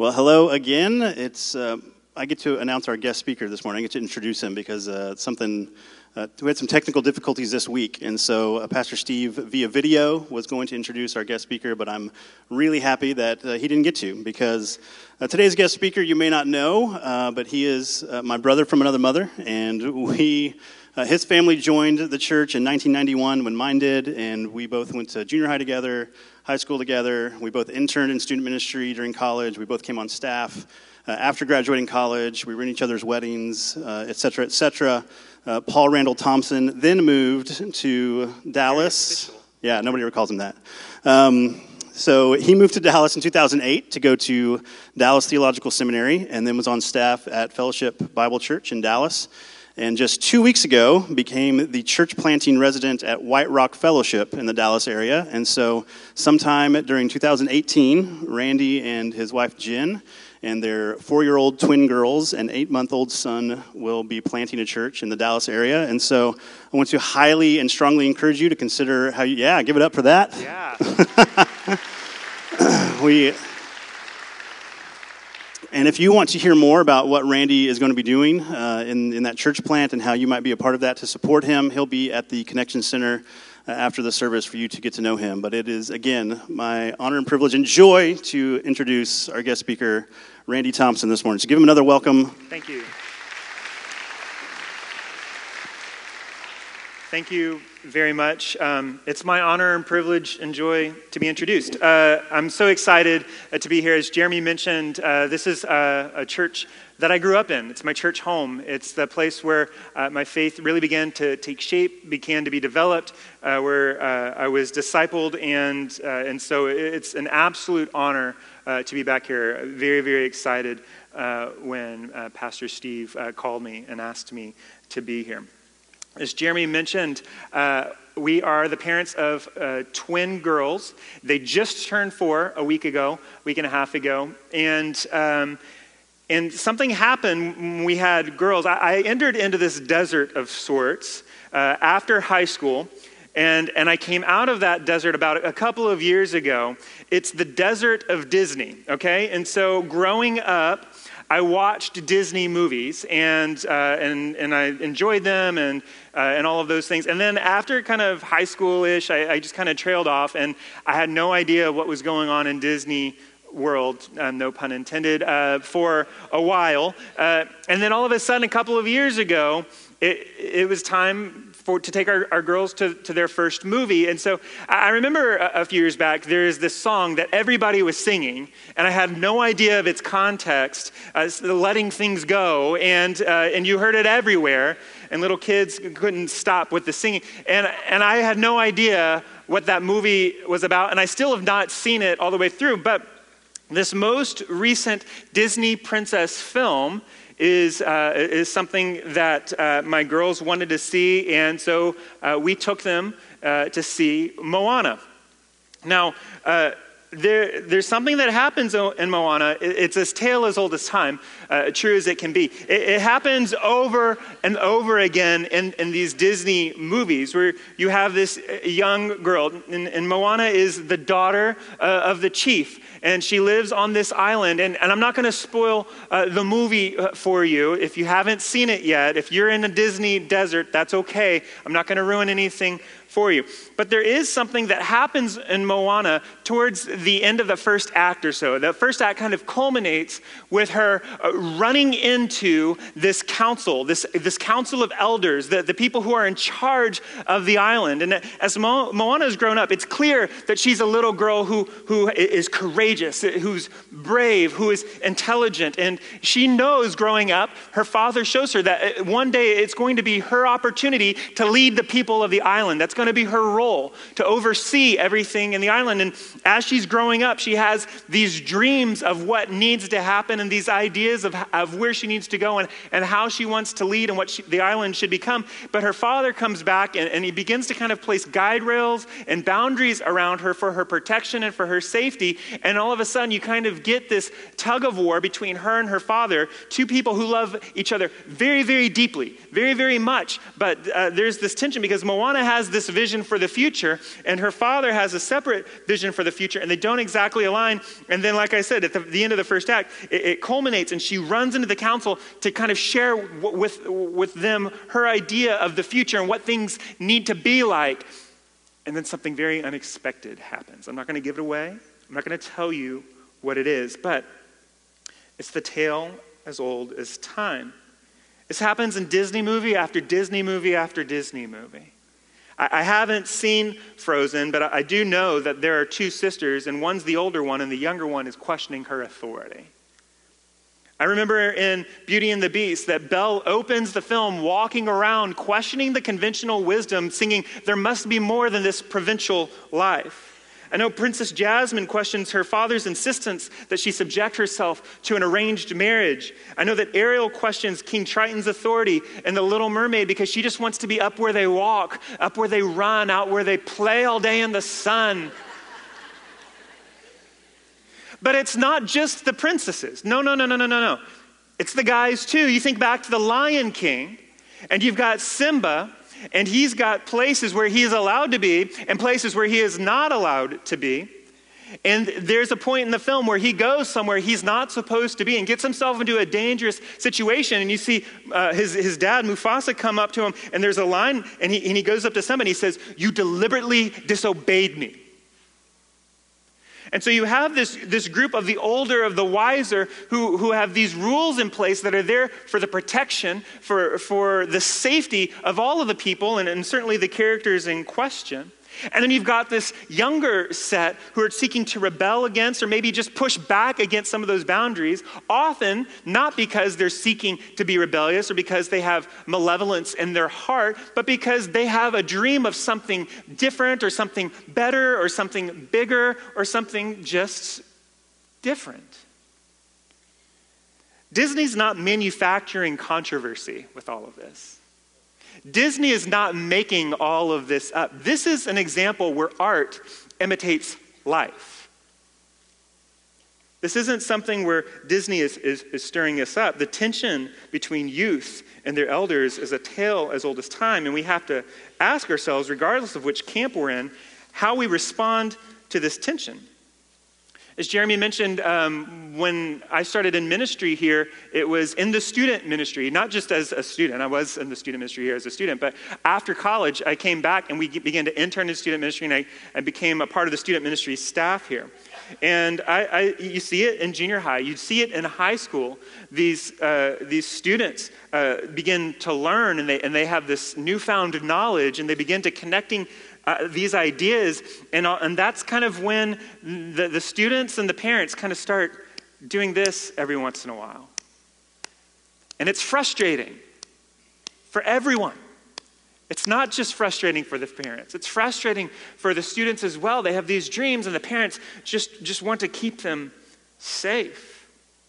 Well, hello again. I get to announce our guest speaker this morning. I get to introduce him because we had some technical difficulties this week, and so Pastor Steve via video was going to introduce our guest speaker, but I'm really happy that he didn't get to, because today's guest speaker you may not know, but he is my brother from another mother, and his family joined the church in 1991 when mine did, and we both went to junior high together, high school together. We both interned in student ministry during college. We both came on staff after graduating college. We were in each other's weddings, et cetera, et cetera. Paul Randall Thompson then moved to Dallas. Yeah, nobody ever calls him that. So he moved to Dallas in 2008 to go to Dallas Theological Seminary, and then was on staff at Fellowship Bible Church in Dallas. And just 2 weeks ago, became the church planting resident at White Rock Fellowship in the Dallas area. And so sometime during 2018, Randy and his wife Jen and their 4-year-old twin girls and 8-month-old son will be planting a church in the Dallas area. And so I want to highly and strongly encourage you to consider give it up for that. Yeah. And if you want to hear more about what Randy is going to be doing in that church plant and how you might be a part of that to support him, he'll be at the Connection Center after the service for you to get to know him. But it is, again, my honor and privilege and joy to introduce our guest speaker, Randy Thompson, this morning. So give him another welcome. Thank you. Thank you very much. It's my honor and privilege and joy to be introduced. I'm so excited to be here. As Jeremy mentioned, this is a church that I grew up in. It's my church home. It's the place where my faith really began to take shape, began to be developed, where I was discipled, and so it's an absolute honor to be back here. Very, very excited when Pastor Steve called me and asked me to be here. As Jeremy mentioned, we are the parents of twin girls. They just turned 4 a week and a half ago, and something happened when we had girls. I entered into this desert of sorts after high school, and I came out of that desert about a couple of years ago. It's the desert of Disney, okay? And so growing up, I watched Disney movies, and I enjoyed them, and all of those things. And then after kind of high school-ish, I just kind of trailed off, and I had no idea what was going on in Disney World, no pun intended, for a while. And then all of a sudden, a couple of years ago, it was time to take our girls to their first movie. And so I remember a few years back, there is this song that everybody was singing, and I had no idea of its context, letting things go, and you heard it everywhere, and little kids couldn't stop with the singing. And I had no idea what that movie was about, and I still have not seen it all the way through, but this most recent Disney princess film is something that my girls wanted to see, and so we took them to see Moana. Now, there's something that happens in Moana. It's a tale as old as time, true as it can be. It happens over and over again in these Disney movies, where you have this young girl, and Moana is the daughter of the chief, and she lives on this island. And I'm not going to spoil the movie for you if you haven't seen it yet. If you're in a Disney desert, that's okay. I'm not going to ruin anything for you. But there is something that happens in Moana towards the end of the first act or so. The first act kind of culminates with her running into this council, this council of elders, the people who are in charge of the island. And as Moana has grown up, it's clear that she's a little girl who is courageous, who's brave, who is intelligent. And she knows growing up, her father shows her that one day it's going to be her opportunity to lead the people of the island. That's going to be her role, to oversee everything in the island. And as she's growing up, she has these dreams of what needs to happen, and these ideas of where she needs to go, and how she wants to lead, and what the island should become. But her father comes back, and he begins to kind of place guide rails and boundaries around her for her protection and for her safety. And all of a sudden, you kind of get this tug of war between her and her father, two people who love each other very, very deeply, very, very much. But there's this tension because Moana has this vision for the future, and her father has a separate vision for the future, and they don't exactly align. And then, like I said, at the end of the first act, it culminates, and she runs into the council to kind of share with them her idea of the future and what things need to be like. And then something very unexpected happens. I'm not going to give it away. I'm not going to tell you what it is, but it's the tale as old as time. This happens in Disney movie after Disney movie after Disney movie. I haven't seen Frozen, but I do know that there are two sisters, and one's the older one, and the younger one is questioning her authority. I remember in Beauty and the Beast that Belle opens the film walking around, questioning the conventional wisdom, singing, "There must be more than this provincial life." I know Princess Jasmine questions her father's insistence that she subject herself to an arranged marriage. I know that Ariel questions King Triton's authority in The Little Mermaid because she just wants to be up where they walk, up where they run, out where they play all day in the sun. But it's not just the princesses. No. It's the guys too. You think back to the Lion King, and you've got Simba, and he's got places where he is allowed to be and places where he is not allowed to be. And there's a point in the film where he goes somewhere he's not supposed to be and gets himself into a dangerous situation. And you see his dad, Mufasa, come up to him, and there's a line, and he goes up to Simba and he says, "You deliberately disobeyed me." And so you have this group of the older, of the wiser, who have these rules in place that are there for the protection, for the safety of all of the people, and certainly the characters in question. And then you've got this younger set who are seeking to rebel against or maybe just push back against some of those boundaries, often not because they're seeking to be rebellious or because they have malevolence in their heart, but because they have a dream of something different or something better or something bigger or something just different. Disney's not manufacturing controversy with all of this. Disney is not making all of this up. This is an example where art imitates life. This isn't something where Disney is stirring us up. The tension between youth and their elders is a tale as old as time, and we have to ask ourselves, regardless of which camp we're in, how we respond to this tension. As Jeremy mentioned, when I started in ministry here, it was in the student ministry, not just as a student. I was in the student ministry here as a student, but after college, I came back and we began to intern in student ministry, and I became a part of the student ministry staff here. And you see it in junior high. You see it in high school. These students begin to learn, and they have this newfound knowledge, and they begin to connecting these ideas, and that's kind of when the students and the parents kind of start doing this every once in a while. And it's frustrating for everyone. It's not just frustrating for the parents. It's frustrating for the students as well. They have these dreams, and the parents just want to keep them safe.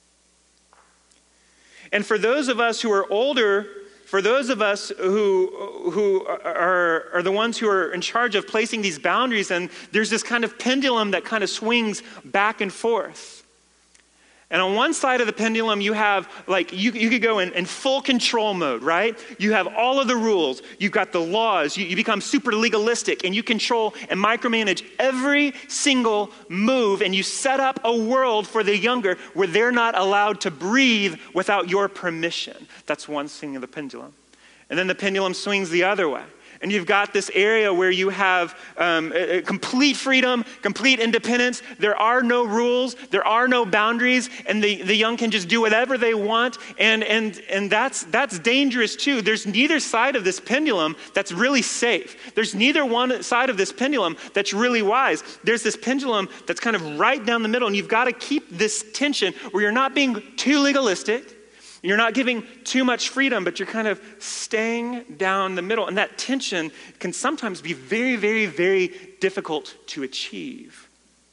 And for those of us who are older, for those of us who are the ones who are in charge of placing these boundaries, and there's this kind of pendulum that kind of swings back and forth. And on one side of the pendulum, you have, you could go in full control mode, right? You have all of the rules. You've got the laws. You become super legalistic, and you control and micromanage every single move, and you set up a world for the younger where they're not allowed to breathe without your permission. That's one swing of the pendulum. And then the pendulum swings the other way. And you've got this area where you have complete freedom, complete independence. There are no rules. There are no boundaries. And the young can just do whatever they want. And that's dangerous too. There's neither side of this pendulum that's really safe. There's neither one side of this pendulum that's really wise. There's this pendulum that's kind of right down the middle. And you've got to keep this tension where you're not being too legalistic. You're not giving too much freedom, but you're kind of staying down the middle. And that tension can sometimes be very, very, very difficult to achieve.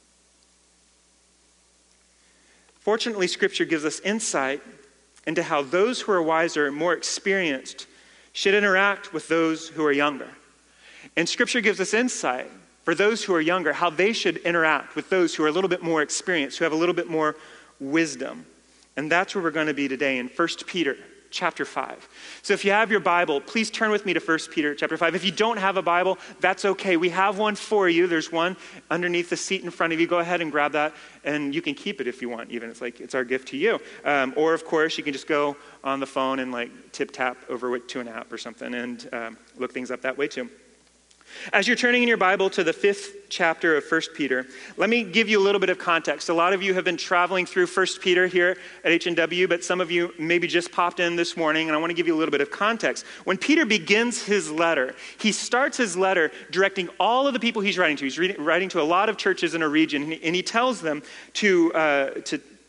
Fortunately, Scripture gives us insight into how those who are wiser and more experienced should interact with those who are younger. And Scripture gives us insight for those who are younger, how they should interact with those who are a little bit more experienced, who have a little bit more wisdom. And that's where we're going to be today in 1 Peter chapter 5. So if you have your Bible, please turn with me to 1 Peter chapter 5. If you don't have a Bible, that's okay. We have one for you. There's one underneath the seat in front of you. Go ahead and grab that, and you can keep it if you want, even. It's our gift to you. Or, of course, you can just go on the phone and tip-tap over to an app or something and look things up that way too. As you're turning in your Bible to the 5th chapter of 1 Peter, let me give you a little bit of context. A lot of you have been traveling through 1 Peter here at H&W, but some of you maybe just popped in this morning, and I want to give you a little bit of context. When Peter begins his letter, he starts his letter directing all of the people he's writing to. He's writing to a lot of churches in a region, and he tells them to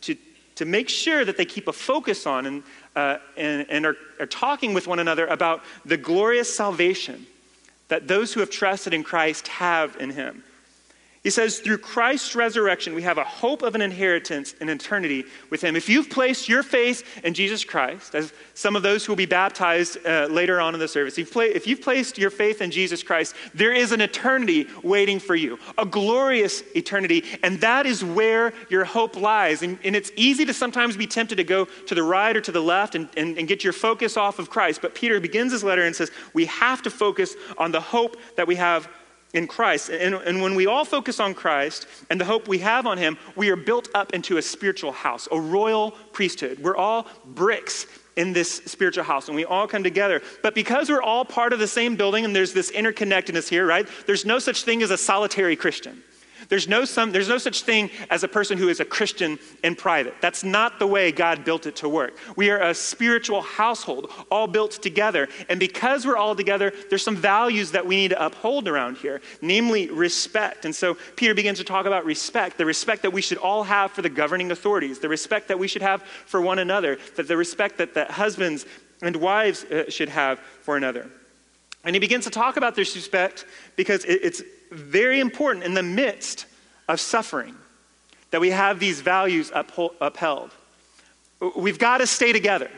make sure that they keep a focus on and are talking with one another about the glorious salvation that those who have trusted in Christ have in him. He says, through Christ's resurrection, we have a hope of an inheritance in eternity with him. If you've placed your faith in Jesus Christ, as some of those who will be baptized later on in the service, if you've placed your faith in Jesus Christ, there is an eternity waiting for you, a glorious eternity, and that is where your hope lies. And it's easy to sometimes be tempted to go to the right or to the left and get your focus off of Christ. But Peter begins his letter and says, we have to focus on the hope that we have in Christ. And when we all focus on Christ and the hope we have on him, we are built up into a spiritual house, a royal priesthood. We're all bricks in this spiritual house, and we all come together. But because we're all part of the same building, and there's this interconnectedness here, right? There's no such thing as a solitary Christian. There's no such thing as a person who is a Christian in private. That's not the way God built it to work. We are a spiritual household, all built together. And because we're all together, there's some values that we need to uphold around here, namely respect. And so Peter begins to talk about respect, the respect that we should all have for the governing authorities, the respect that we should have for one another, that the respect that husbands and wives should have for another. And he begins to talk about this respect because it's very important in the midst of suffering that we have these values upheld. We've got to stay together.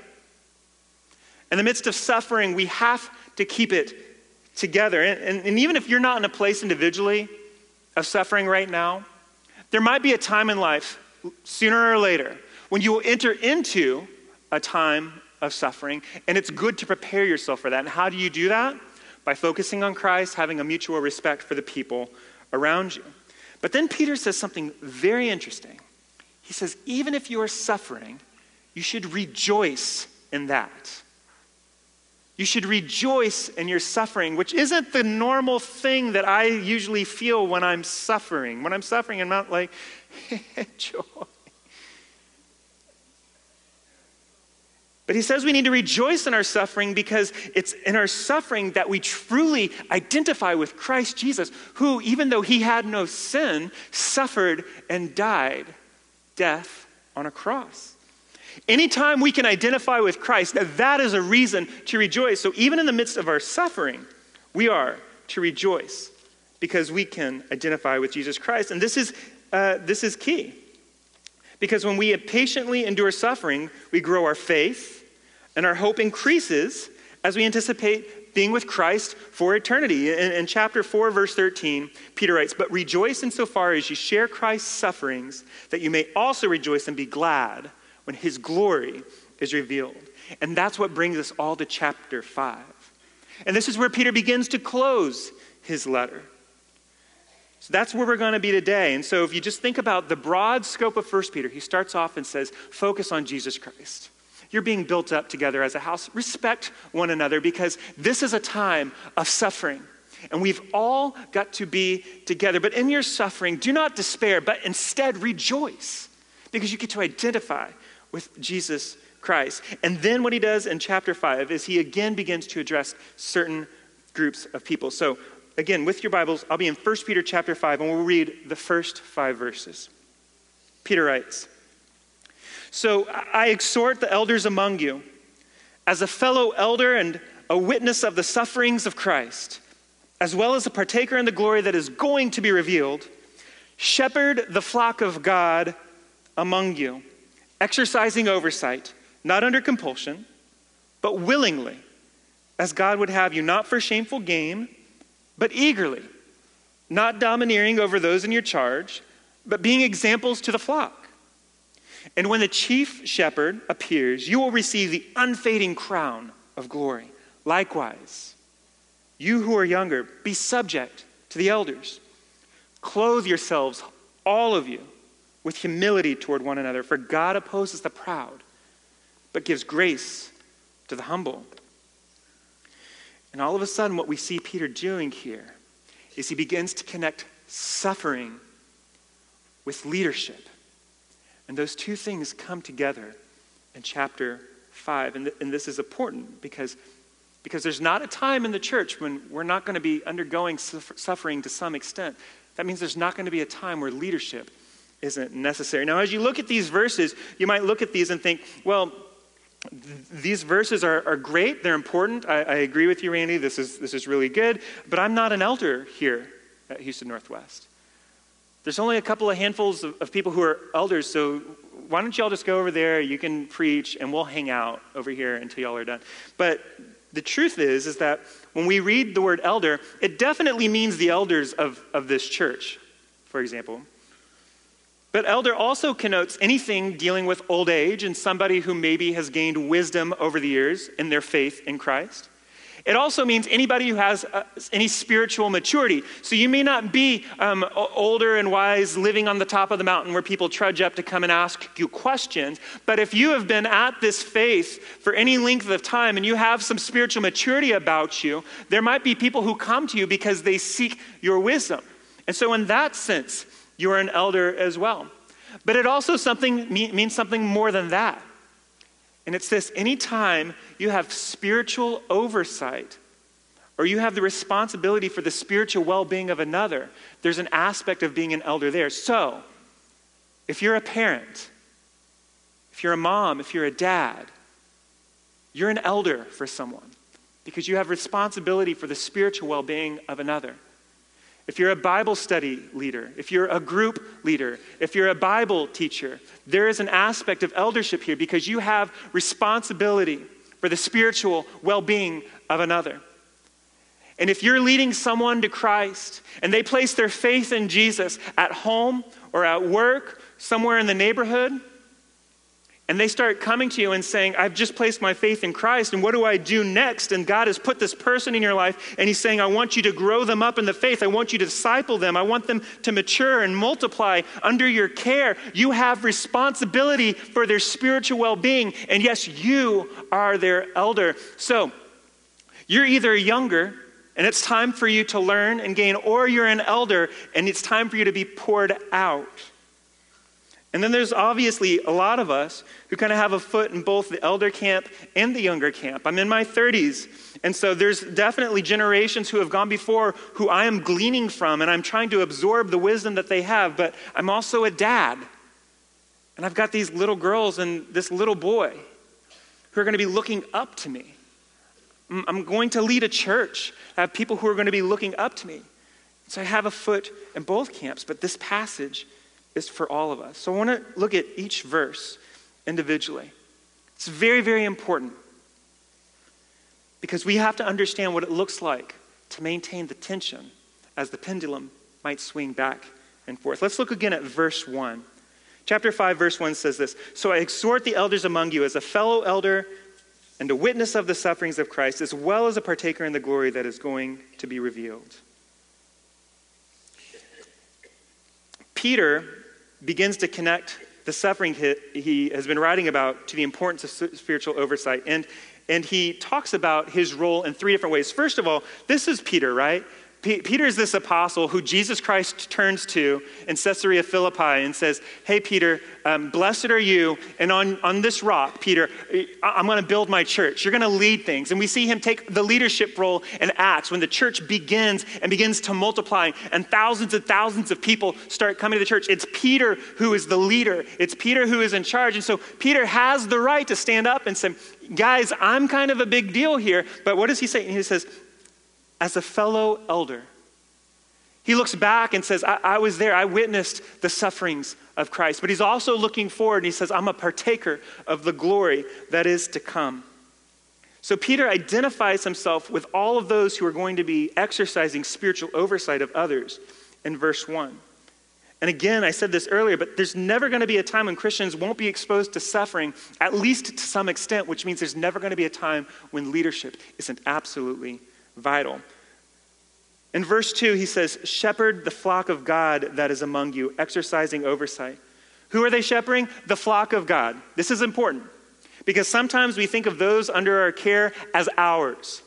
In the midst of suffering, we have to keep it together. And even if you're not in a place individually of suffering right now, there might be a time in life, sooner or later, when you will enter into a time of suffering, and it's good to prepare yourself for that. And how do you do that? By focusing on Christ, having a mutual respect for the people around you. But then Peter says something very interesting. He says, even if you are suffering, you should rejoice in that. You should rejoice in your suffering, which isn't the normal thing that I usually feel when I'm suffering. When I'm suffering, I'm not like, joy. But he says we need to rejoice in our suffering because it's in our suffering that we truly identify with Christ Jesus, who, even though he had no sin, suffered and died death on a cross. Anytime we can identify with Christ, that is a reason to rejoice. So even in the midst of our suffering, we are to rejoice because we can identify with Jesus Christ. And this is key. Because when we patiently endure suffering, we grow our faith, and our hope increases as we anticipate being with Christ for eternity. In chapter 4, verse 13, Peter writes, "But rejoice insofar as you share Christ's sufferings, that you may also rejoice and be glad when his glory is revealed." And that's what brings us all to chapter 5. And this is where Peter begins to close his letter. So that's where we're going to be today. And so if you just think about the broad scope of 1 Peter, he starts off and says, focus on Jesus Christ. You're being built up together as a house. Respect one another because this is a time of suffering. And we've all got to be together. But in your suffering, do not despair, but instead rejoice because you get to identify with Jesus Christ. And then what he does in chapter 5 is he again begins to address certain groups of people. So again, with your Bibles, I'll be in 1 Peter chapter 5, and we'll read the first 5 verses. Peter writes, "So I exhort the elders among you, as a fellow elder and a witness of the sufferings of Christ, as well as a partaker in the glory that is going to be revealed, shepherd the flock of God among you, exercising oversight, not under compulsion, but willingly, as God would have you, not for shameful gain, but eagerly, not domineering over those in your charge, but being examples to the flock. And when the chief shepherd appears, you will receive the unfading crown of glory. Likewise, you who are younger, be subject to the elders. Clothe yourselves, all of you, with humility toward one another, for God opposes the proud, but gives grace to the humble. And all of a sudden, what we see Peter doing here is he begins to connect suffering with leadership. And those two things come together in chapter 5. And this is important because there's not a time in the church when we're not going to be undergoing suffering to some extent. That means there's not going to be a time where leadership isn't necessary. Now, as you look at these verses, you might look at these and think, well, these verses are great. They're important. I agree with you, Randy. This is really good. But I'm not an elder here at Houston Northwest. There's only a couple of handfuls of people who are elders, so why don't y'all just go over there, you can preach, and we'll hang out over here until y'all are done. But the truth is that when we read the word elder, it definitely means the elders of this church, for example. But elder also connotes anything dealing with old age and somebody who maybe has gained wisdom over the years in their faith in Christ. It also means anybody who has any spiritual maturity. So you may not be older and wise living on the top of the mountain where people trudge up to come and ask you questions. But if you have been at this faith for any length of time and you have some spiritual maturity about you, there might be people who come to you because they seek your wisdom. And so in that sense, you are an elder as well. But it also means something more than that. And it's this: anytime you have spiritual oversight or you have the responsibility for the spiritual well-being of another, there's an aspect of being an elder there. So, if you're a parent, if you're a mom, if you're a dad, you're an elder for someone because you have responsibility for the spiritual well-being of another. If you're a Bible study leader, if you're a group leader, if you're a Bible teacher, there is an aspect of eldership here because you have responsibility for the spiritual well-being of another. And if you're leading someone to Christ and they place their faith in Jesus at home or at work, somewhere in the neighborhood, and they start coming to you and saying, I've just placed my faith in Christ, and what do I do next? And God has put this person in your life, and he's saying, I want you to grow them up in the faith. I want you to disciple them. I want them to mature and multiply under your care. You have responsibility for their spiritual well-being, and yes, you are their elder. So you're either younger, and it's time for you to learn and gain, or you're an elder, and it's time for you to be poured out. And then there's obviously a lot of us who kind of have a foot in both the elder camp and the younger camp. I'm in my 30s, and so there's definitely generations who have gone before who I am gleaning from, and I'm trying to absorb the wisdom that they have, but I'm also a dad. And I've got these little girls and this little boy who are going to be looking up to me. I'm going to lead a church. I have people who are going to be looking up to me. So I have a foot in both camps, but this passage is for all of us. So I want to look at each verse individually. It's very, very important because we have to understand what it looks like to maintain the tension as the pendulum might swing back and forth. Let's look again at verse 1. Chapter 5, verse 1 says this: So I exhort the elders among you as a fellow elder and a witness of the sufferings of Christ, as well as a partaker in the glory that is going to be revealed. Peter begins to connect the suffering he has been writing about to the importance of spiritual oversight. And he talks about his role in three different ways. First of all, this is Peter, right? Peter is this apostle who Jesus Christ turns to in Caesarea Philippi and says, hey, Peter, blessed are you. And on this rock, Peter, I'm going to build my church. You're going to lead things. And we see him take the leadership role in Acts when the church begins to multiply and thousands of people start coming to the church. It's Peter who is the leader. It's Peter who is in charge. And so Peter has the right to stand up and say, guys, I'm kind of a big deal here. But what does he say? And he says, as a fellow elder. He looks back and says, I was there. I witnessed the sufferings of Christ. But he's also looking forward and he says, I'm a partaker of the glory that is to come. So Peter identifies himself with all of those who are going to be exercising spiritual oversight of others in verse 1. And again, I said this earlier, but there's never going to be a time when Christians won't be exposed to suffering, at least to some extent, which means there's never going to be a time when leadership isn't absolutely vital. In verse 2, he says, shepherd the flock of God that is among you, exercising oversight. Who are they shepherding? The flock of God. This is important because sometimes we think of those under our care as ours.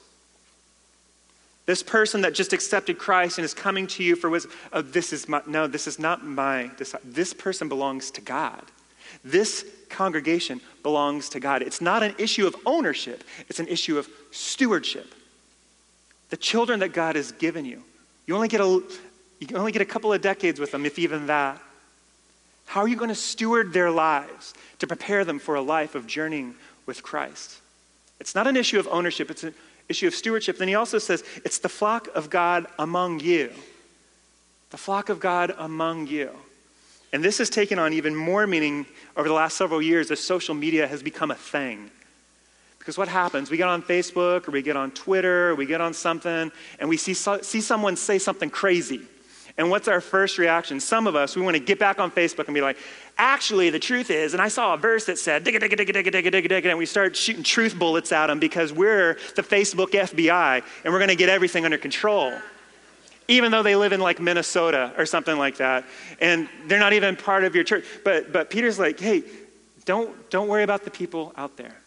This person that just accepted Christ and is coming to you for wisdom. Oh, this is not my disciple. This person belongs to God. This congregation belongs to God. It's not an issue of ownership. It's an issue of stewardship. The children that God has given you, you only get a couple of decades with them, if even that. How are you going to steward their lives to prepare them for a life of journeying with Christ? It's not an issue of ownership. It's an issue of stewardship. Then he also says, it's the flock of God among you. The flock of God among you. And this has taken on even more meaning over the last several years as social media has become a thing. Because what happens? We get on Facebook or we get on Twitter or we get on something and we see someone say something crazy. And what's our first reaction? Some of us, we want to get back on Facebook and be like, actually, the truth is, and I saw a verse that said, digga, digga, digga, digga, digga, digga, digga, and we start shooting truth bullets at them because we're the Facebook FBI and we're going to get everything under control. Even though they live in like Minnesota or something like that, and they're not even part of your church. But Peter's like, hey, don't worry about the people out there.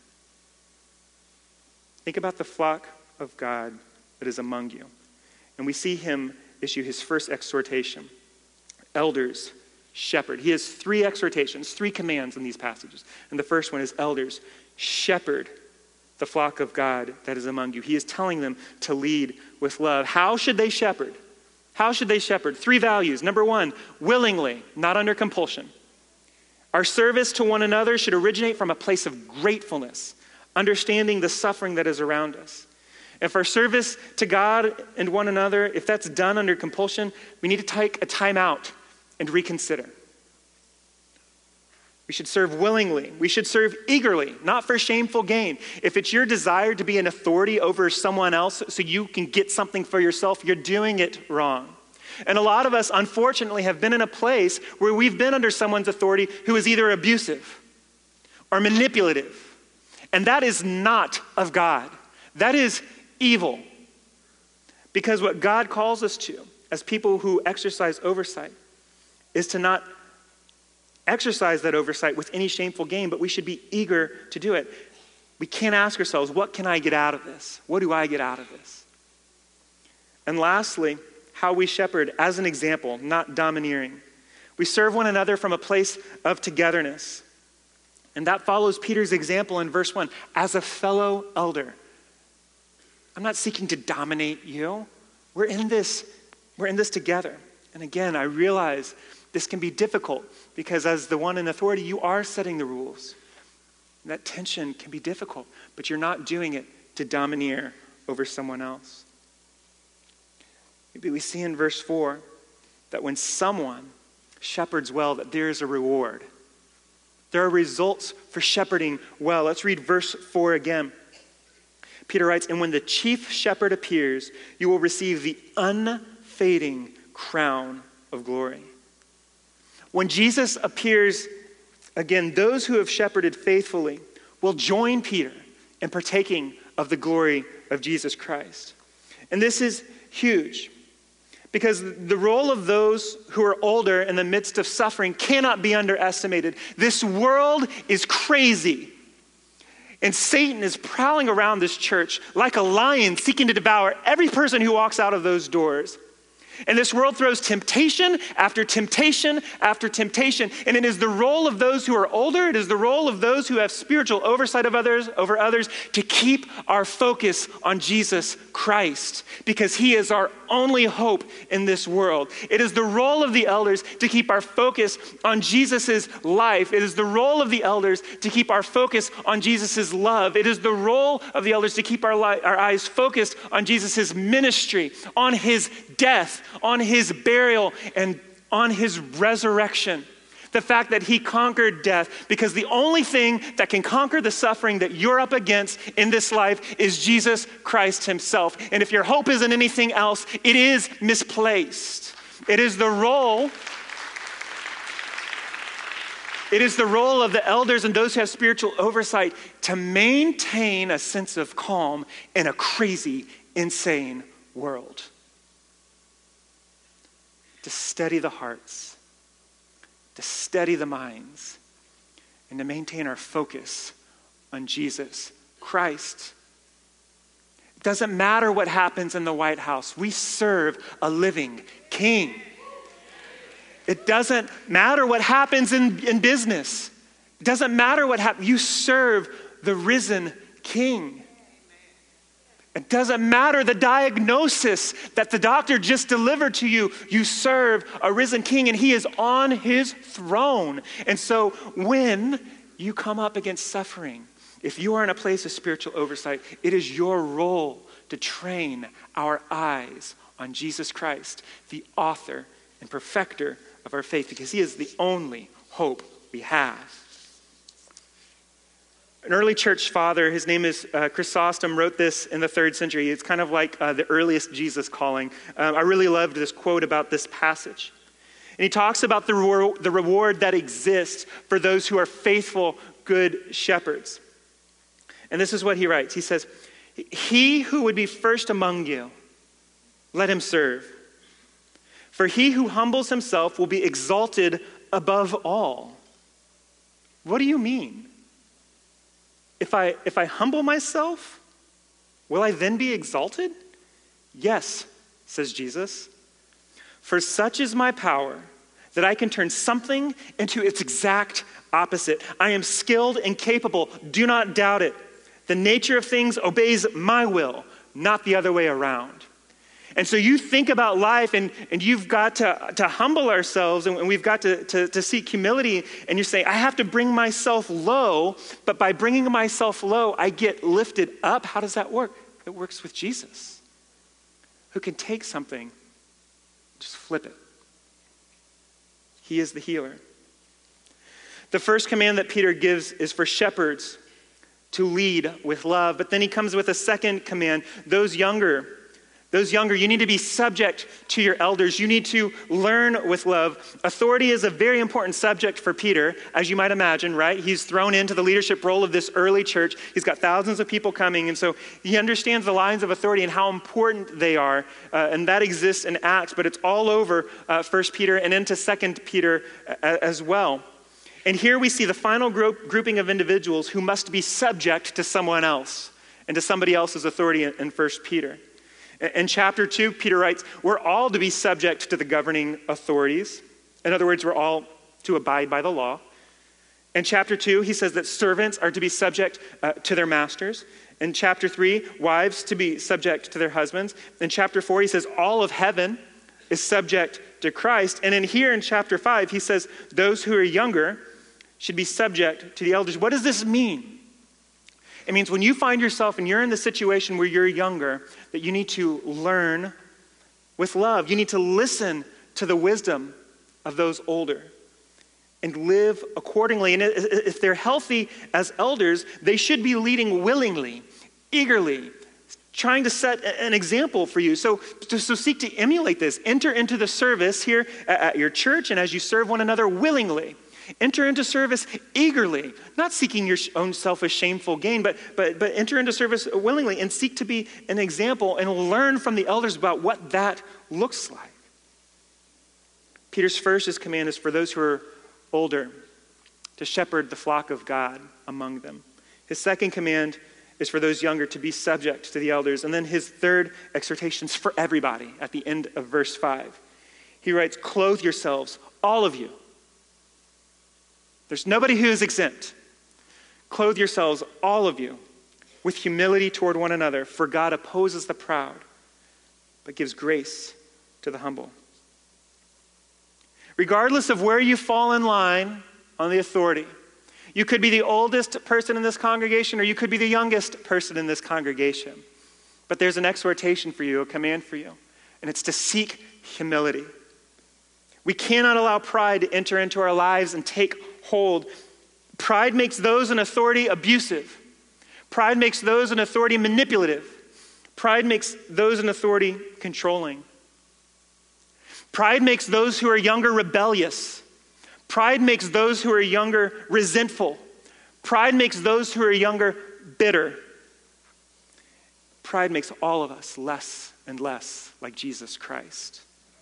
Think about the flock of God that is among you. And we see him issue his first exhortation. Elders, shepherd. He has 3 exhortations, 3 commands in these passages. And the first one is elders, shepherd the flock of God that is among you. He is telling them to lead with love. How should they shepherd? How should they shepherd? 3 values. Number 1, willingly, not under compulsion. Our service to one another should originate from a place of gratefulness, understanding the suffering that is around us. If our service to God and one another, if that's done under compulsion, we need to take a time out and reconsider. We should serve willingly. We should serve eagerly, not for shameful gain. If it's your desire to be an authority over someone else so you can get something for yourself, you're doing it wrong. And a lot of us, unfortunately, have been in a place where we've been under someone's authority who is either abusive or manipulative. And that is not of God. That is evil. Because what God calls us to as people who exercise oversight is to not exercise that oversight with any shameful gain, but we should be eager to do it. We can't ask ourselves, what can I get out of this? What do I get out of this? And lastly, how we shepherd as an example, not domineering. We serve one another from a place of togetherness. And that follows Peter's example in verse 1. As a fellow elder, I'm not seeking to dominate you. We're in this together. And again, I realize this can be difficult because as the one in authority, you are setting the rules. And that tension can be difficult, but you're not doing it to domineer over someone else. Maybe we see in verse 4 that when someone shepherds well, that there is a reward. There are results for shepherding well. Let's read verse 4 again. Peter writes, and when the chief shepherd appears, you will receive the unfading crown of glory. When Jesus appears again, those who have shepherded faithfully will join Peter in partaking of the glory of Jesus Christ. And this is huge because the role of those who are older in the midst of suffering cannot be underestimated. This world is crazy. And Satan is prowling around this church like a lion seeking to devour every person who walks out of those doors. And this world throws temptation after temptation after temptation. And it is the role of those who are older, it is the role of those who have spiritual oversight of others over others to keep our focus on Jesus Christ, because he is our only hope in this world. It is the role of the elders to keep our focus on Jesus's life. It is the role of the elders to keep our focus on Jesus's love. It is the role of the elders to keep our eyes focused on Jesus's ministry, on his death, on his burial, and on his resurrection. The fact that he conquered death, because the only thing that can conquer the suffering that you're up against in this life is Jesus Christ himself. And if your hope isn't anything else, it is misplaced. It is the role It is the role of the elders and those who have spiritual oversight to maintain a sense of calm in a crazy, insane world. To steady the hearts, to steady the minds, and to maintain our focus on Jesus Christ. It doesn't matter what happens in the White House. We serve a living king. It doesn't matter what happens in business. It doesn't matter what happens. You serve the risen king. It doesn't matter the diagnosis that the doctor just delivered to you. You serve a risen king, and he is on his throne. And so when you come up against suffering, if you are in a place of spiritual oversight, it is your role to train our eyes on Jesus Christ, the author and perfecter of our faith, because he is the only hope we have. An early church father, his name is Chrysostom, wrote this in the 3rd century. It's kind of like the earliest Jesus calling. I really loved this quote about this passage. And he talks about the reward that exists for those who are faithful, good shepherds. And this is what he writes. He says, "He who would be first among you, let him serve. For he who humbles himself will be exalted above all." What do you mean? If I humble myself, will I then be exalted? Yes, says Jesus. For such is my power that I can turn something into its exact opposite. I am skilled and capable. Do not doubt it. The nature of things obeys my will, not the other way around. And so you think about life, and you've got to humble ourselves, and we've got to seek humility, and you're saying, I have to bring myself low, but by bringing myself low, I get lifted up. How does that work? It works with Jesus, who can take something, just flip it. He is the healer. The first command that Peter gives is for shepherds to lead with love, but then he comes with a second command. Those younger, you need to be subject to your elders. You need to learn with love. Authority is a very important subject for Peter, as you might imagine, right? He's thrown into the leadership role of this early church. He's got thousands of people coming, and so he understands the lines of authority and how important they are, and that exists in Acts, but it's all over 1 Peter and into 2 Peter as well. And here we see the final grouping of individuals who must be subject to someone else and to somebody else's authority in 1 Peter. In chapter 2, Peter writes, we're all to be subject to the governing authorities. In other words, we're all to abide by the law. In chapter 2, he says that servants are to be subject to their masters. In chapter 3, wives to be subject to their husbands. In chapter 4, he says all of heaven is subject to Christ. And in here in chapter 5, he says those who are younger should be subject to the elders. What does this mean? It means when you find yourself and you're in the situation where you're younger, that you need to learn with love. You need to listen to the wisdom of those older and live accordingly. And if they're healthy as elders, they should be leading willingly, eagerly, trying to set an example for you. So seek to emulate this. Enter into the service here at your church, and as you serve one another willingly. Enter into service eagerly, not seeking your own selfish, shameful gain, but enter into service willingly and seek to be an example and learn from the elders about what that looks like. Peter's first command is for those who are older to shepherd the flock of God among them. His second command is for those younger to be subject to the elders. And then his third exhortation is for everybody at the end of verse 5. He writes, clothe yourselves, all of you. There's nobody who is exempt. Clothe yourselves, all of you, with humility toward one another, for God opposes the proud, but gives grace to the humble. Regardless of where you fall in line on the authority, you could be the oldest person in this congregation, or you could be the youngest person in this congregation. But there's an exhortation for you, a command for you, and it's to seek humility. We cannot allow pride to enter into our lives and take hold. Pride makes those in authority abusive. Pride makes those in authority manipulative. Pride makes those in authority controlling. Pride makes those who are younger rebellious. Pride makes those who are younger resentful. Pride makes those who are younger bitter. Pride makes all of us less and less like Jesus Christ.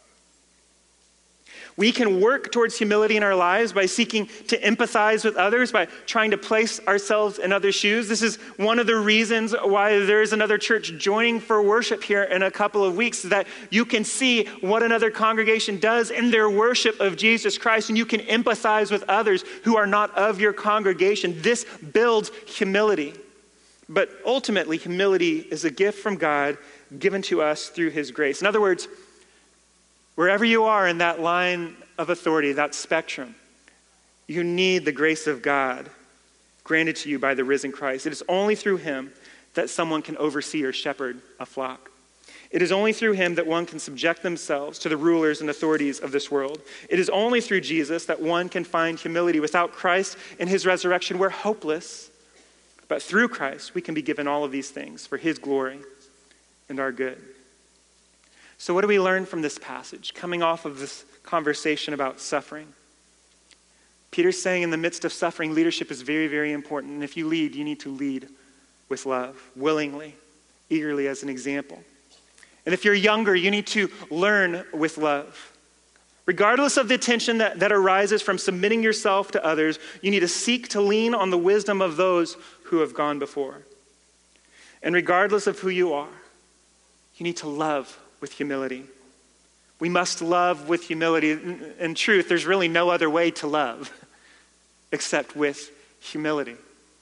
We can work towards humility in our lives by seeking to empathize with others, by trying to place ourselves in others' shoes. This is one of the reasons why there is another church joining for worship here in a couple of weeks, so that you can see what another congregation does in their worship of Jesus Christ, and you can empathize with others who are not of your congregation. This builds humility. But ultimately, humility is a gift from God given to us through his grace. In other words, wherever you are in that line of authority, that spectrum, you need the grace of God granted to you by the risen Christ. It is only through him that someone can oversee or shepherd a flock. It is only through him that one can subject themselves to the rulers and authorities of this world. It is only through Jesus that one can find humility. Without Christ and his resurrection, we're hopeless. But through Christ, we can be given all of these things for his glory and our good. So what do we learn from this passage, coming off of this conversation about suffering? Peter's saying in the midst of suffering, leadership is very, very important. And if you lead, you need to lead with love, willingly, eagerly as an example. And if you're younger, you need to learn with love. Regardless of the tension that arises from submitting yourself to others, you need to seek to lean on the wisdom of those who have gone before. And regardless of who you are, you need to love with humility. We must love with humility. In truth, there's really no other way to love except with humility.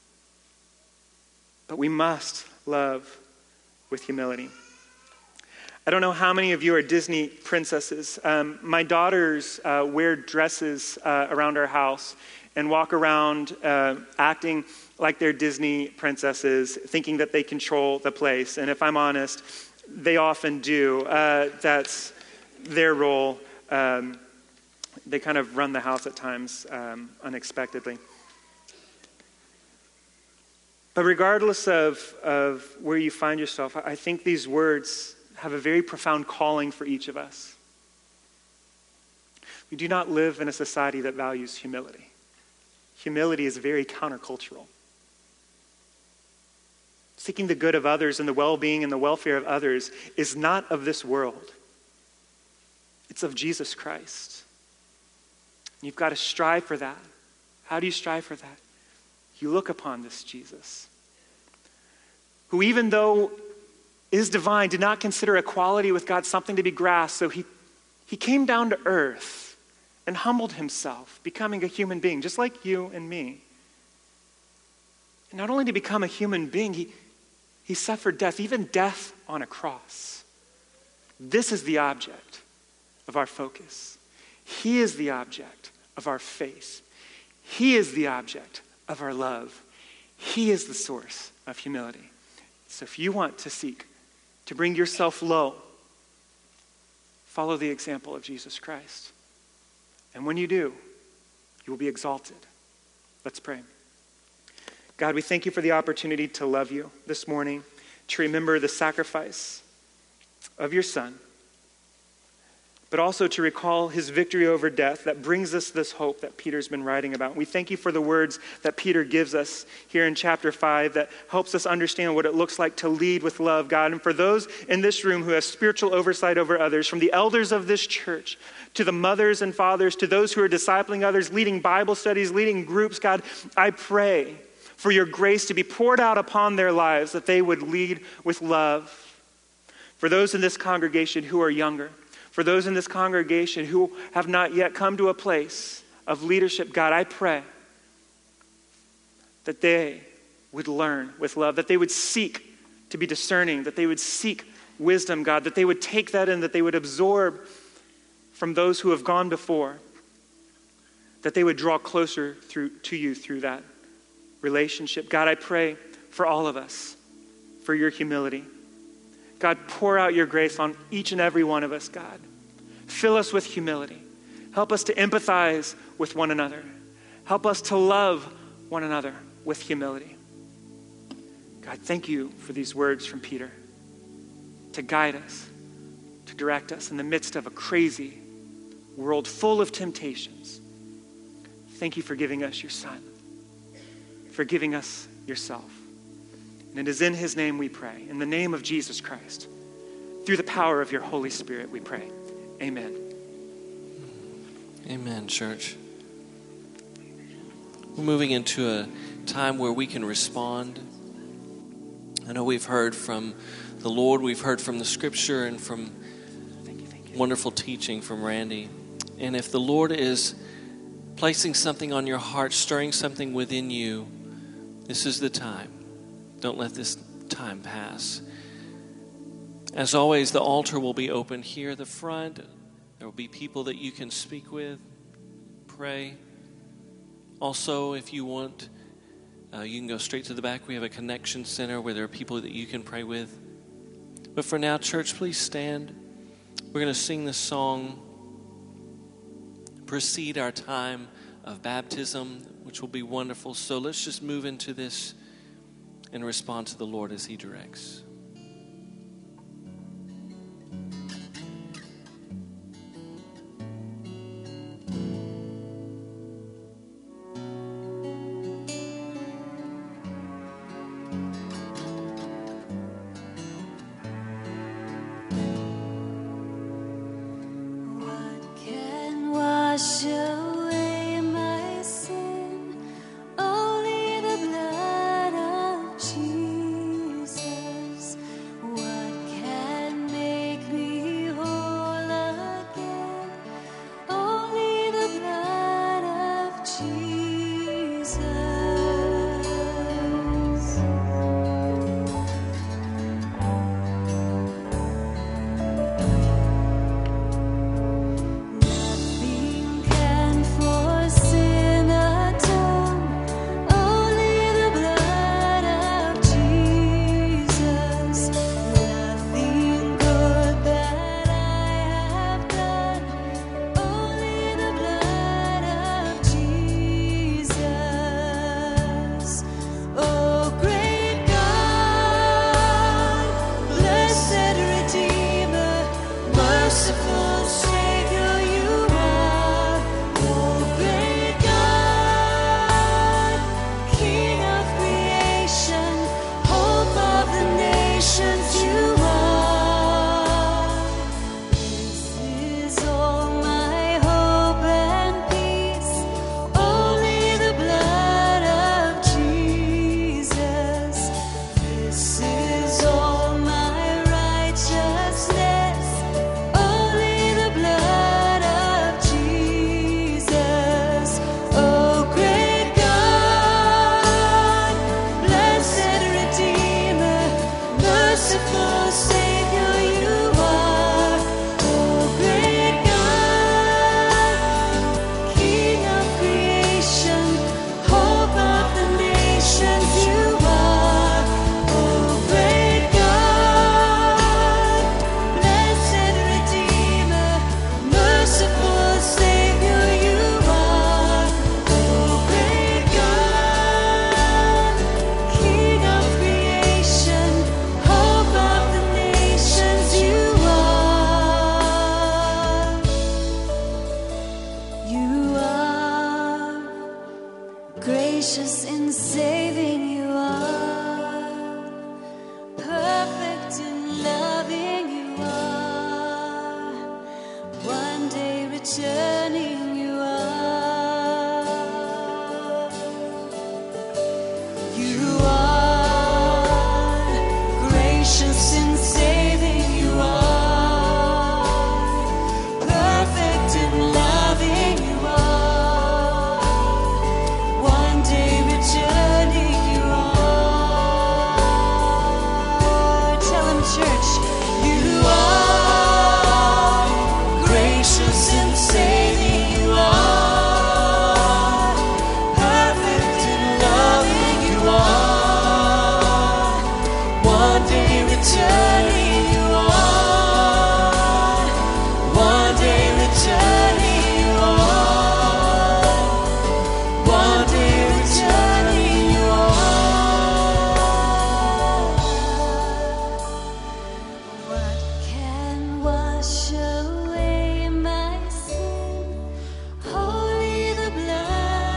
But we must love with humility. I don't know how many of you are Disney princesses. My daughters wear dresses around our house and walk around acting like they're Disney princesses, thinking that they control the place. And if I'm honest, they often do. That's their role. They kind of run the house at times unexpectedly. But regardless of where you find yourself, I think these words have a very profound calling for each of us. We do not live in a society that values humility. Humility is very countercultural. Seeking the good of others and the well-being and the welfare of others is not of this world. It's of Jesus Christ. You've got to strive for that. How do you strive for that? You look upon this Jesus, who even though is divine, did not consider equality with God something to be grasped. So he came down to earth and humbled himself, becoming a human being, just like you and me. And not only to become a human being, he suffered death, even death on a cross. This is the object of our focus. He is the object of our faith. He is the object of our love. He is the source of humility. So if you want to seek to bring yourself low, follow the example of Jesus Christ. And when you do, you will be exalted. Let's pray. God, we thank you for the opportunity to love you this morning, to remember the sacrifice of your Son, but also to recall his victory over death that brings us this hope that Peter's been writing about. We thank you for the words that Peter gives us here in chapter 5 that helps us understand what it looks like to lead with love, God. And for those in this room who have spiritual oversight over others, from the elders of this church to the mothers and fathers, to those who are discipling others, leading Bible studies, leading groups, God, I pray for your grace to be poured out upon their lives, that they would lead with love. For those in this congregation who are younger, for those in this congregation who have not yet come to a place of leadership, God, I pray that they would learn with love, that they would seek to be discerning, that they would seek wisdom, God, that they would take that in, that they would absorb from those who have gone before, that they would draw closer to you through that relationship. God, I pray for all of us, for your humility. God, pour out your grace on each and every one of us, God. Fill us with humility. Help us to empathize with one another. Help us to love one another with humility. God, thank you for these words from Peter to guide us, to direct us in the midst of a crazy world full of temptations. Thank you for giving us your Son, for giving us yourself. And it is in his name we pray, in the name of Jesus Christ. Through the power of your Holy Spirit we pray. Amen. Amen, church. We're moving into a time where we can respond. I know we've heard from the Lord, we've heard from the scripture and from wonderful teaching from Randy. And if the Lord is placing something on your heart, stirring something within you, this is the time. Don't let this time pass. As always, the altar will be open here at the front. There will be people that you can speak with, pray. Also, if you want, you can go straight to the back. We have a connection center where there are people that you can pray with. But for now, church, please stand. We're going to sing this song, precede our time of baptism, which will be wonderful. So let's just move into this and respond to the Lord as he directs. Wash away my sin, only the blood of Jesus. What can make me whole again? Only the blood of Jesus. Gracious in saving, you are perfect in loving, you are one day returning, you are gracious in saving, you are perfect in loving, you are one day returning, you are. Tell him, church, you are gracious in saving, you are perfect in loving, you are one day returning, you are one day returning, you are one day returning, you are. What can wash away my sin? Only the blood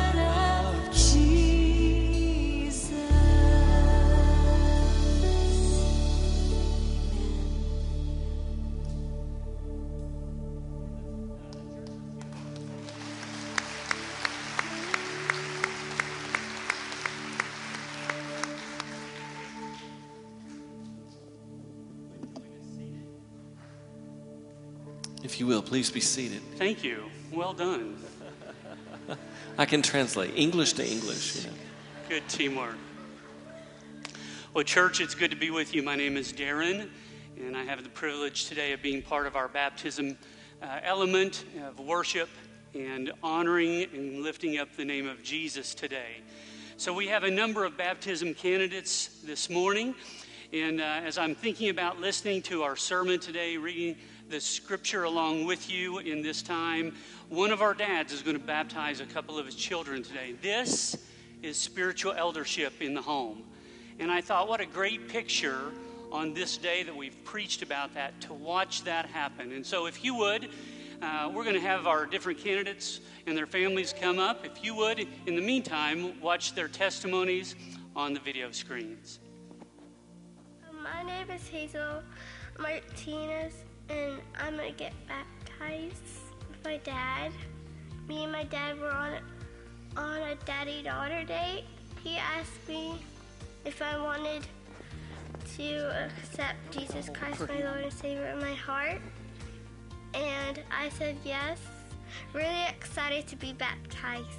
If you will, please be seated. Thank you. Well done. I can translate English to English. Yeah. Good teamwork. Well, church, it's good to be with you. My name is Darren, and I have the privilege today of being part of our baptism element of worship and honoring and lifting up the name of Jesus today. So we have a number of baptism candidates this morning, and as I'm thinking about listening to our sermon today, reading the scripture along with you in this time, one of our dads is going to baptize a couple of his children today. This is spiritual eldership in the home. And I thought, what a great picture on this day that we've preached about that, to watch that happen. And so if you would, we're going to have our different candidates and their families come up. If you would, in the meantime, watch their testimonies on the video screens. My name is Hazel Martinez, and I'm going to get baptized with my dad. Me and my dad were on a daddy-daughter date. He asked me if I wanted to accept Jesus Christ, my Lord and Savior, in my heart. And I said yes. Really excited to be baptized.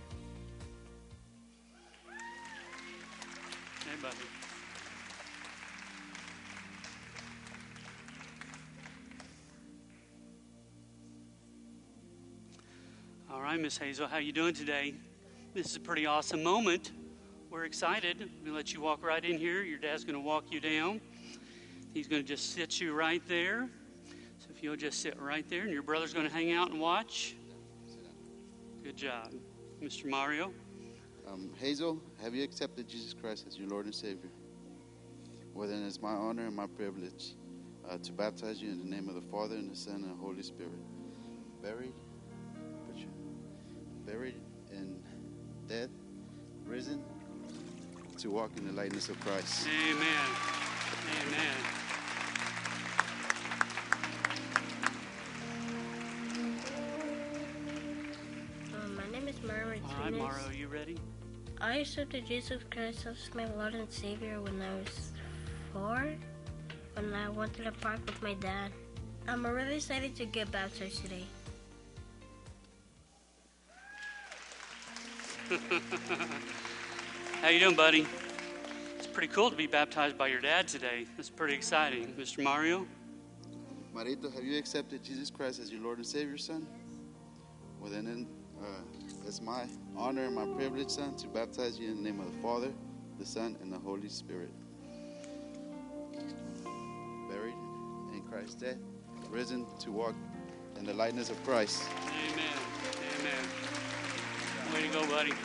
Hey, buddy. All right, Miss Hazel, how you doing today? This is a pretty awesome moment. We're excited. We're going to let you walk right in here. Your dad's going to walk you down. He's going to just sit you right there. So if you'll just sit right there, and your brother's going to hang out and watch. Good job. Mr. Mario? Hazel, have you accepted Jesus Christ as your Lord and Savior? Well, then it's my honor and my privilege to baptize you in the name of the Father, and the Son, and the Holy Spirit. Buried in death, risen, to walk in the likeness of Christ. Amen. Amen. My name is Mara Martinez. All right, Mario, you ready? I accepted Jesus Christ as my Lord and Savior when I was 4, when I went to the park with my dad. I'm really excited to get baptized today. How you doing, buddy? It's pretty cool to be baptized by your dad today. That's pretty exciting. Mr. Mario? Marito, have you accepted Jesus Christ as your Lord and Savior, son? Well, then it's my honor and my privilege, son, to baptize you in the name of the Father, the Son, and the Holy Spirit. Buried in Christ's death, risen to walk in the likeness of Christ. Amen. Amen. Way to go, buddy.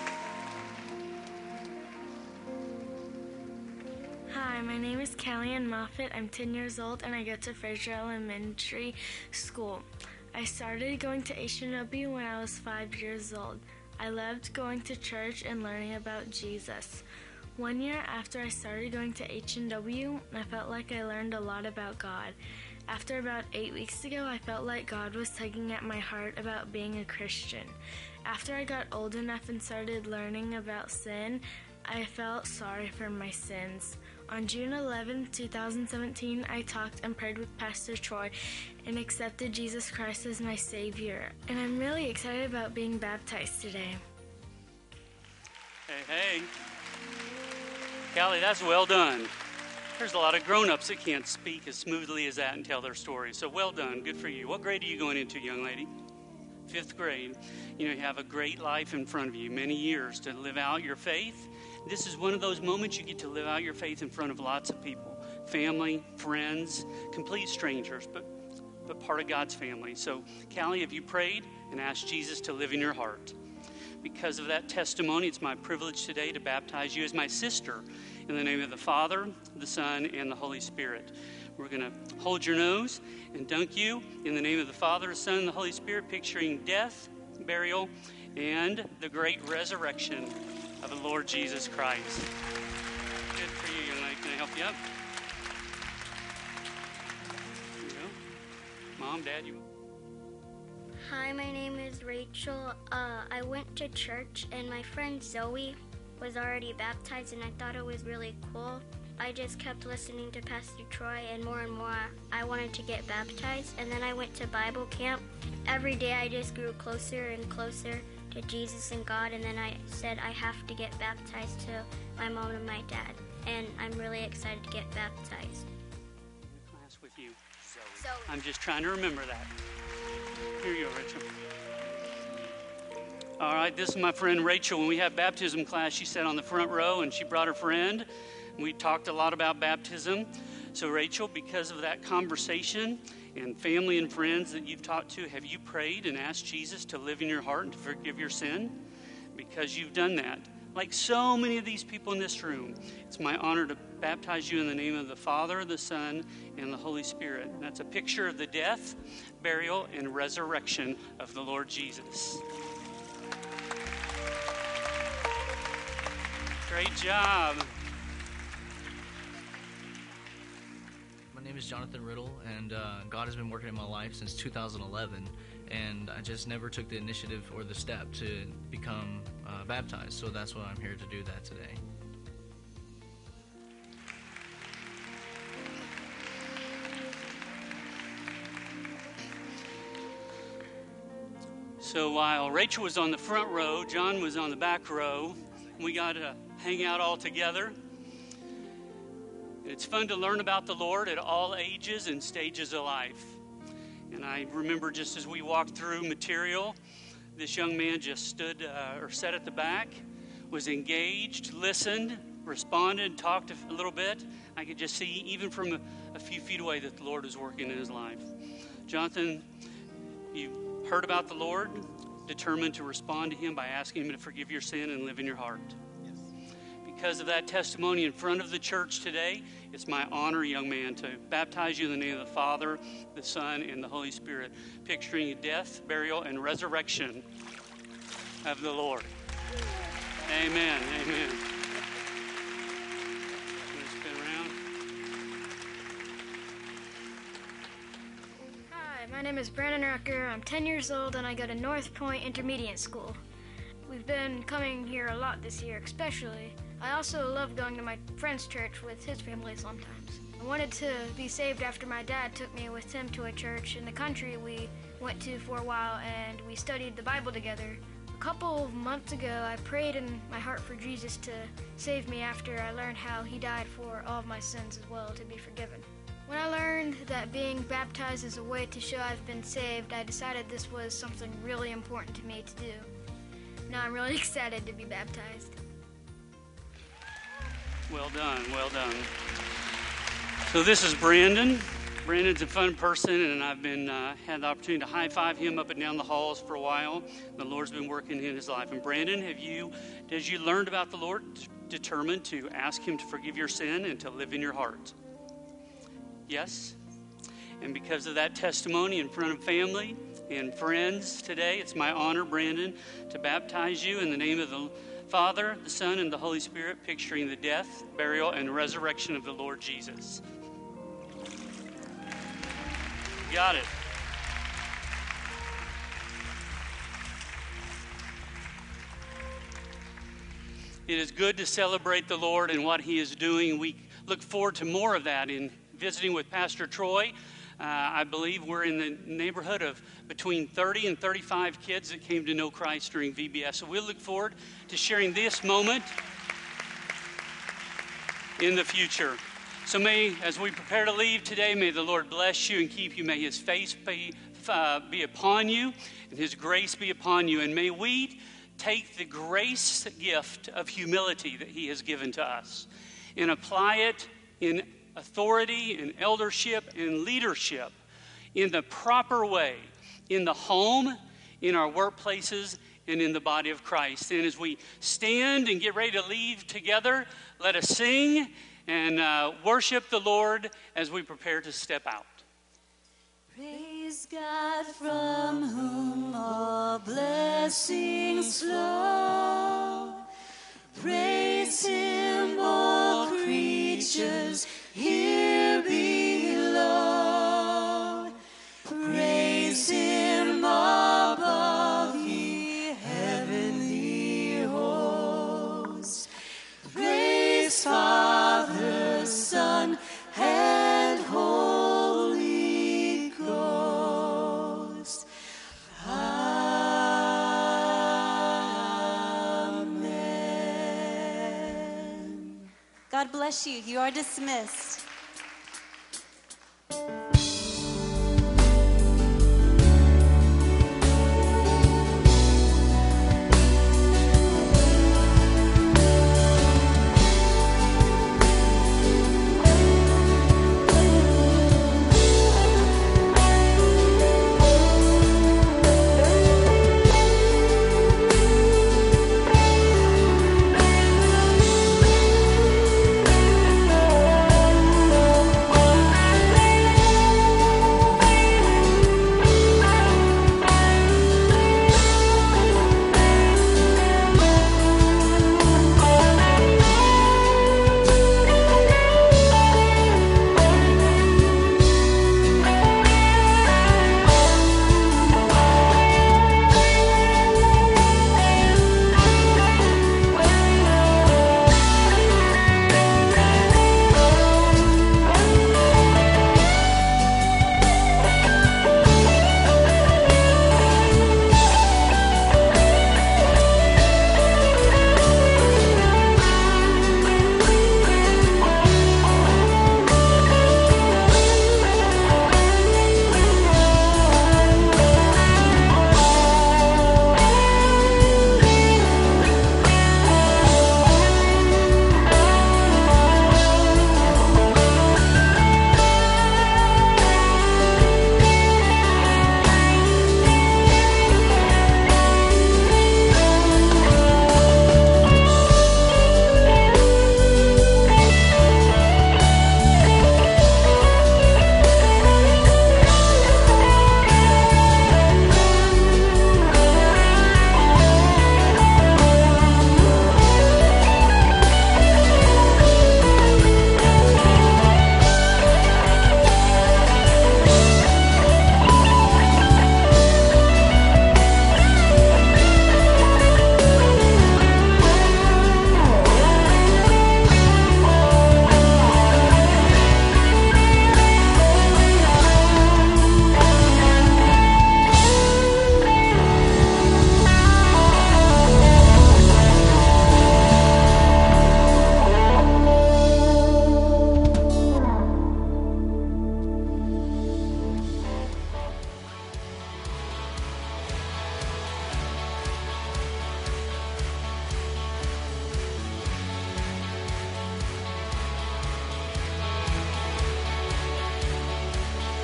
Hi, my name is Kellyanne Moffitt. I'm 10 years old and I go to Fraser Elementary School. I started going to HNW when I was 5 years old. I loved going to church and learning about Jesus. 1 year after I started going to HNW, I felt like I learned a lot about God. After about 8 weeks ago, I felt like God was tugging at my heart about being a Christian. After I got old enough and started learning about sin, I felt sorry for my sins. On June 11, 2017, I talked and prayed with Pastor Troy and accepted Jesus Christ as my Savior. And I'm really excited about being baptized today. Hey. Callie, that's well done. There's a lot of grown-ups that can't speak as smoothly as that and tell their story. So well done. Good for you. What grade are you going into, young lady? 5th grade. You have a great life in front of you, many years to live out your faith. This is one of those moments you get to live out your faith in front of lots of people, family, friends, complete strangers, but part of God's family. So, Callie, have you prayed and asked Jesus to live in your heart? Because of that testimony, it's my privilege today to baptize you as my sister in the name of the Father, the Son, and the Holy Spirit. We're going to hold your nose and dunk you in the name of the Father, the Son, and the Holy Spirit, picturing death, burial, and the great resurrection of the Lord Jesus Christ. Good for you, young lady. Can I help you up? Here you go. Mom, Dad, you. Hi, my name is Rachel. I went to church and my friend Zoe was already baptized and I thought it was really cool I just kept listening to Pastor Troy, and more I wanted to get baptized. And then I went to Bible camp. Every day I just grew closer and closer to Jesus and God, and then I said I have to get baptized to my mom and my dad. And I'm really excited to get baptized. Class with you. Zoe. I'm just trying to remember that. Here you go, Rachel. All right, this is my friend Rachel. When we had baptism class, she sat on the front row and she brought her friend. We talked a lot about baptism. So Rachel, because of that conversation and family and friends that you've talked to, have you prayed and asked Jesus to live in your heart and to forgive your sin? Because you've done that. Like so many of these people in this room, it's my honor to baptize you in the name of the Father, the Son, and the Holy Spirit. And that's a picture of the death, burial, and resurrection of the Lord Jesus. Great job. My name is Jonathan Riddle, and God has been working in my life since 2011, and I just never took the initiative or the step to become baptized, so that's why I'm here to do that today. So while Rachel was on the front row, John was on the back row, we got to hang out all together. It's fun to learn about the Lord at all ages and stages of life. And I remember just as we walked through material, this young man just stood or sat at the back, was engaged, listened, responded, talked a little bit. I could just see, even from a few feet away, that the Lord was working in his life. Jonathan, you heard about the Lord, determined to respond to him by asking him to forgive your sin and live in your heart. Because of that testimony in front of the church today, it's my honor, young man, to baptize you in the name of the Father, the Son, and the Holy Spirit, picturing the death, burial, and resurrection of the Lord. Amen. Amen. Spin around. Hi, my name is Brandon Rucker. I'm 10 years old and I go to North Point Intermediate School. We've been coming here a lot this year, especially. I also love going to my friend's church with his family sometimes. I wanted to be saved after my dad took me with him to a church in the country we went to for a while, and we studied the Bible together. A couple of months ago, I prayed in my heart for Jesus to save me after I learned how he died for all of my sins as well, to be forgiven. When I learned that being baptized is a way to show I've been saved, I decided this was something really important to me to do. Now I'm really excited to be baptized. Well done, well done. So this is Brandon. Brandon's a fun person, and I've been had the opportunity to high-five him up and down the halls for a while. The Lord's been working in his life. And Brandon, as you learned about the Lord, determined to ask him to forgive your sin and to live in your heart? Yes? And because of that testimony in front of family and friends today, it's my honor, Brandon, to baptize you in the name of the Father, the Son, and the Holy Spirit, picturing the death, burial, and resurrection of the Lord Jesus. Got it. It is good to celebrate the Lord and what he is doing. We look forward to more of that in visiting with Pastor Troy. I believe we're in the neighborhood of between 30 and 35 kids that came to know Christ during VBS. So we look forward to sharing this moment in the future. So as we prepare to leave today, may the Lord bless you and keep you. May his face be upon you and his grace be upon you. And may we take the grace gift of humility that he has given to us and apply it in authority and eldership and leadership in the proper way, in the home, in our workplaces, and in the body of Christ. And as we stand and get ready to leave together, let us sing and worship the Lord as we prepare to step out. Praise God from whom all blessings flow. Praise him, all creatures here below. Praise him above, ye heavenly hosts. Praise Father, God bless you. You are dismissed.